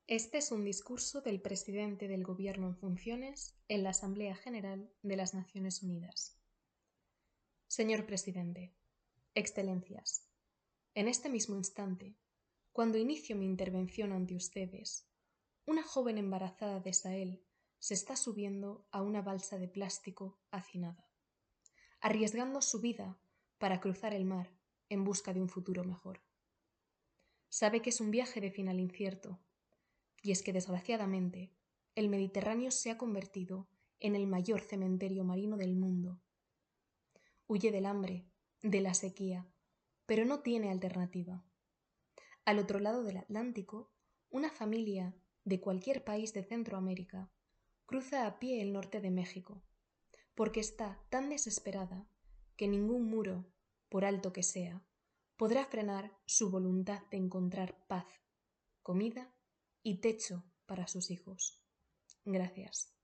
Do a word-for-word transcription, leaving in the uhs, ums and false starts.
Este es un discurso del presidente del Gobierno en funciones en la Asamblea General de las Naciones Unidas. Señor presidente, Excelencias, en este mismo instante, cuando inicio mi intervención ante ustedes, una joven embarazada de Sahel se está subiendo a una balsa de plástico hacinada, arriesgando su vida para cruzar el mar en busca de un futuro mejor. Sabe que es un viaje de final incierto, y es que desgraciadamente el Mediterráneo se ha convertido en el mayor cementerio marino del mundo. Huye del hambre, de la sequía, pero no tiene alternativa. Al otro lado del Atlántico, una familia de cualquier país de Centroamérica cruza a pie el norte de México, porque está tan desesperada que ningún muro, por alto que sea, podrá frenar su voluntad de encontrar paz, comida y techo para sus hijos. Gracias.